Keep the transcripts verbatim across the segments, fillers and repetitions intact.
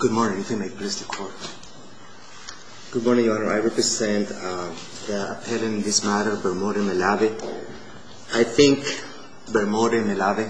Good morning, if you may please the court. Good morning, Your Honor. I represent uh, the appellant in this matter, Bermode Melave. I think, Bermode Melave,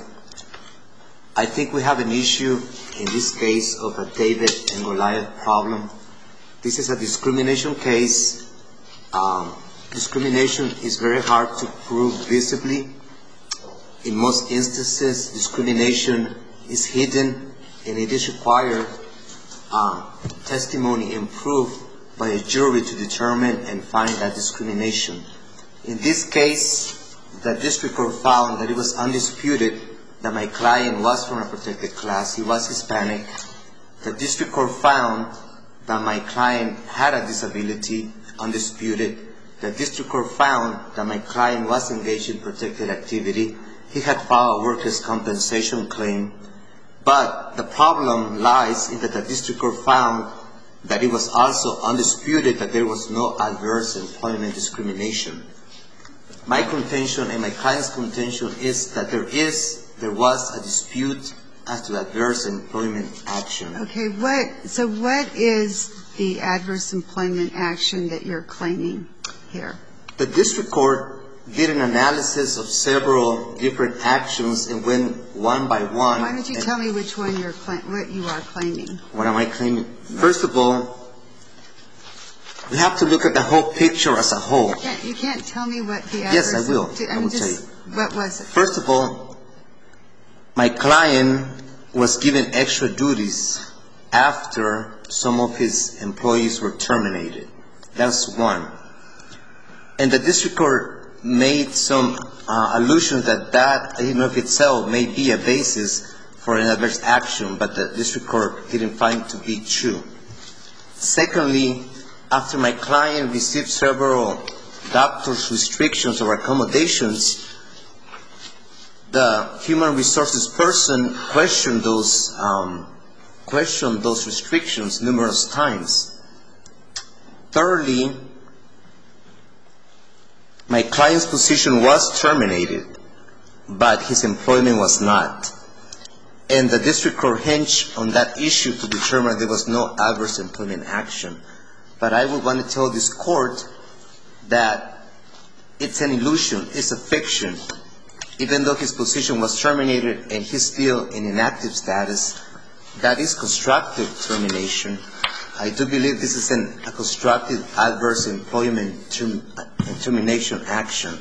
I think we have an issue in this case of a David and Goliath problem. This is a discrimination case. Um, discrimination is very hard to prove visibly. In most instances, discrimination is hidden, and it is required uh, testimony and proof by a jury to determine and find that discrimination. In this case, the district court found that it was undisputed that my client was from a protected class. He was Hispanic. The district court found that my client had a disability, undisputed. The district court found that my client was engaged in protected activity. He had filed a workers' compensation claim. But the problem lies in that the district court found that it was also undisputed that there was no adverse employment discrimination. My contention and my client's contention is that there is, there was a dispute as to adverse employment action. Okay, what, so what is the adverse employment action that you're claiming here? The district court did an analysis of several different actions and went one by one. Why don't you tell me which one you're what you are claiming? What am I claiming? First of all, we have to look at the whole picture as a whole. You can't, you can't tell me what the adverse. Yes, I will. I, I will just, tell you. What was it? First of all, my client was given extra duties after some of his employees were terminated. That's one. And the district court made some uh, allusion that that in of itself may be a basis for an adverse action, but the district court didn't find it to be true. Secondly, after my client received several doctor's restrictions or accommodations, the human resources person questioned those um, questioned those restrictions numerous times. Thirdly, my client's position was terminated, but his employment was not. And the district court hinged on that issue to determine there was no adverse employment action. But I would want to tell this court that it's an illusion, it's a fiction. Even though his position was terminated and he's still in inactive status, that is constructive termination. I do believe this is an, a constructive adverse employment term, termination action.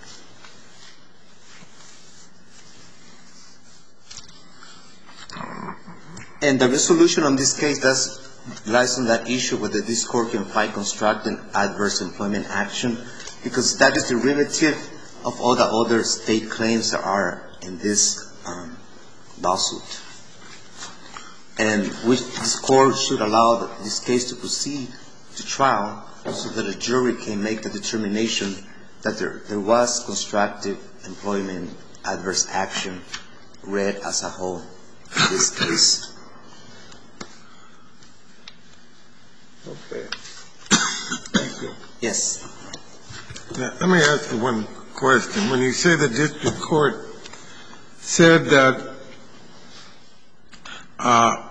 And the resolution on this case does lies on that issue whether this court can find constructive adverse employment action, because that is derivative of all the other state claims that are in this um, lawsuit. And which this court should allow this case to proceed to trial so that a jury can make the determination that there, there was constructive employment adverse action read as a whole in this case. Okay. Thank you. Yes. Now, let me ask you one question. When you say the district court said that uh,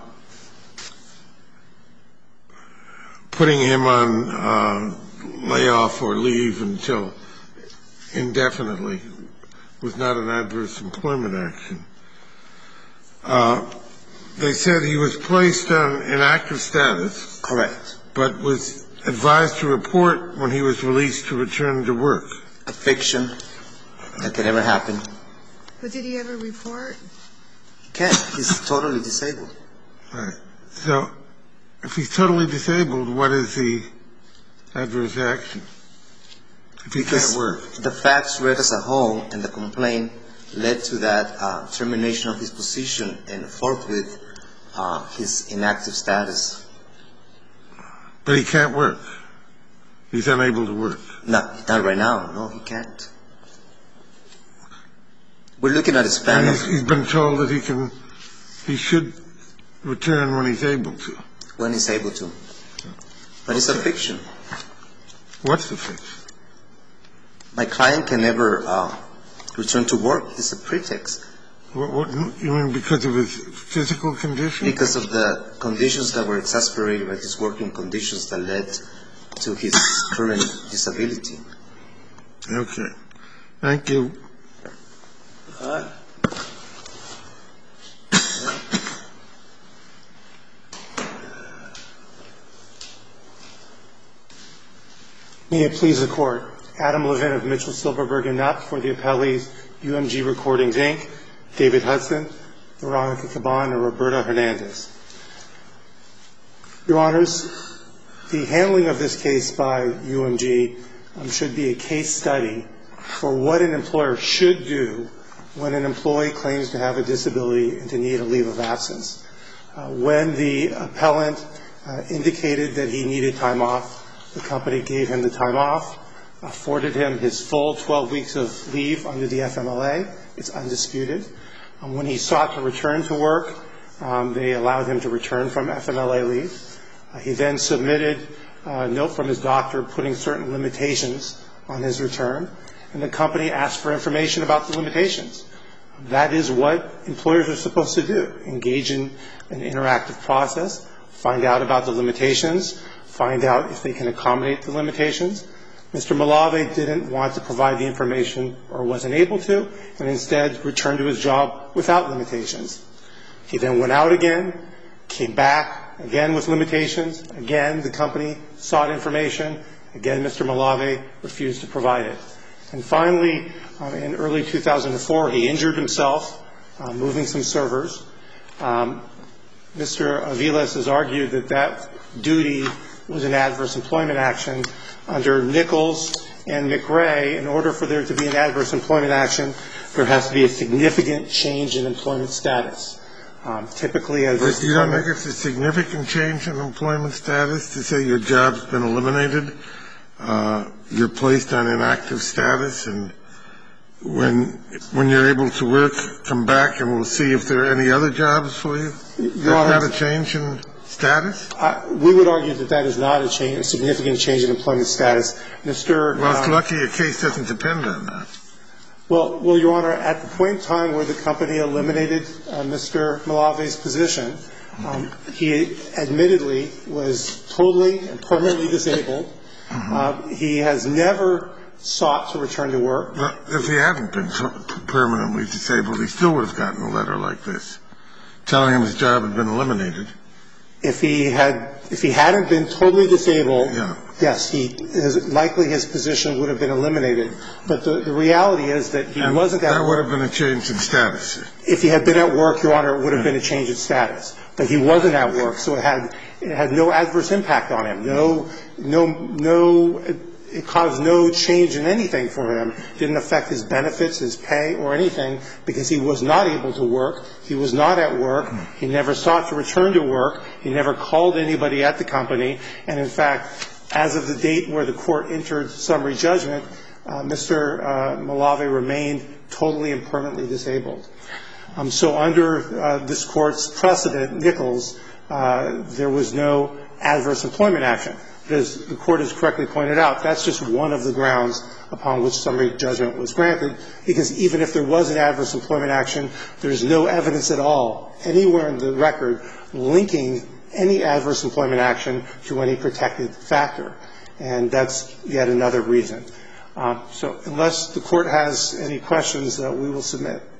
putting him on uh, layoff or leave until indefinitely was not an adverse employment action, uh, they said he was placed on inactive status. Correct. But was advised to report when he was released to return to work. A fiction that can never happen. But did he ever report? He can't. He's totally disabled. Right. So if he's totally disabled, what is the adverse action? If he because can't work. The facts read as a whole and the complaint led to that uh, termination of his position and forthwith uh, his inactive status. But he can't work. He's unable to work. No, not right now. No, he can't. We're looking at a span of... He's, he's been told that he can, he should return when he's able to. When he's able to. But it's a fiction. What's the fiction? My client can never uh, return to work. It's a pretext. What, what, you mean because of his physical condition? Because of the conditions that were exacerbated by his working conditions that led to his current disability. Okay. Thank you. Uh, May it please the Court. Adam Levin of Mitchell, Silverberg, and Knapp for the appellees, U M G Recordings, Incorporated, David Hudson, Veronica Caban, and Roberta Hernandez. Your Honors, the handling of this case by U M G um, should be a case study for what an employer should do when an employee claims to have a disability and to need a leave of absence. Uh, when the appellant uh, indicated that he needed time off, the company gave him the time off, afforded him his full twelve weeks of leave under the F M L A. It's undisputed. Um, when he sought to return to work, um, they allowed him to return from F M L A leave. Uh, he then submitted a note from his doctor putting certain limitations on his return, and the company asked for information about the limitations. That is what employers are supposed to do, engage in an interactive process, find out about the limitations, find out if they can accommodate the limitations. Mister Malave didn't want to provide the information or wasn't able to, and instead returned to his job without limitations. He then went out again, came back, again with limitations. Again, the company sought information. Again, Mister Malave refused to provide it. And finally, uh, in early two thousand four, he injured himself uh, moving some servers. Um, Mister Aviles has argued that that duty was an adverse employment action. Under Nichols and McRae, in order for there to be an adverse employment action, there has to be a significant change in employment status. Um, typically, adverse You don't think it's a significant change in employment status to say your job's been eliminated, uh, you're placed on inactive status, and when when you're able to work, come back and we'll see if there are any other jobs for you? That's not a change in status? Uh, we would argue that that is not a, change, a significant change in employment status. Mister Well, it's um, lucky your case doesn't depend on that. Well, well, Your Honor, at the point in time where the company eliminated uh, Mister Malave's position, um, he admittedly was totally and permanently disabled. Mm-hmm. Uh, he has never sought to return to work. Well, if he hadn't been permanently disabled, he still would have gotten a letter like this, telling him his job had been eliminated. If he had, if he hadn't been totally disabled, yeah. yes, he his, likely his position would have been eliminated. But the, the reality is that he and wasn't at that work. would have been a change in status. If he had been at work, Your Honor, it would have been a change in status. But he wasn't at work, so it had it had no adverse impact on him. No, no, no. It, it caused no change in anything for him. It didn't affect his benefits, his pay, or anything, because he was not able to work. He was not at work. He never sought to return to work. He never called anybody at the company. And, in fact, as of the date where the court entered summary judgment, uh, Mister Uh, Malave remained totally and permanently disabled. Um, so under uh, this court's precedent, Nichols, uh, there was no adverse employment action. As the court has correctly pointed out, that's just one of the grounds upon which summary judgment was granted, because even if there was an adverse employment action, there's no evidence at all anywhere in the record linking any adverse employment action to any protected factor. And that's yet another reason. Um, so unless the court has any questions, uh, we will submit.